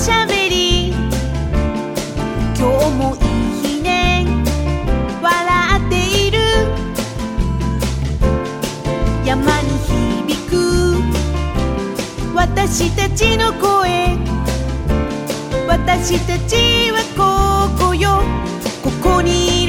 しゃべり、今日もいい日ね、笑っている。山に響く私たちの声、私たちはここよ、ここに